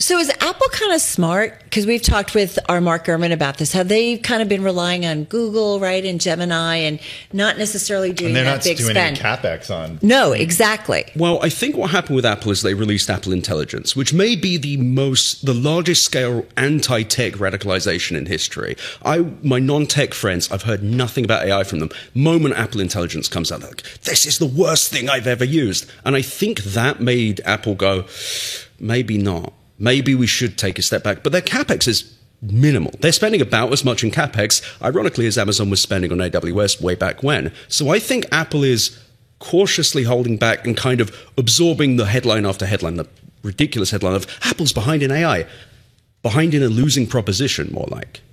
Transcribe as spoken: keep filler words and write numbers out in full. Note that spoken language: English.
So is Apple kind of smart? Because we've talked with our Mark Gurman about this. Have they kind of been relying on Google, right, and Gemini, and not necessarily doing and they're that not big doing spend? any capex on. No, exactly. Well, I think what happened with Apple is they released Apple Intelligence, which may be the most, the largest scale anti-tech radicalization in history. I, my non-tech friends, I've heard nothing about A I from them. Moment Apple Intelligence comes out, they're like, this is the worst thing I've ever used. And I think that made Apple go, maybe not. Maybe we should take a step back. But their capex is minimal. They're spending about as much in capex, ironically, as Amazon was spending on A W S way back when. So I think Apple is cautiously holding back and kind of absorbing the headline after headline, the ridiculous headline of Apple's behind in A I, behind in a losing proposition, more like.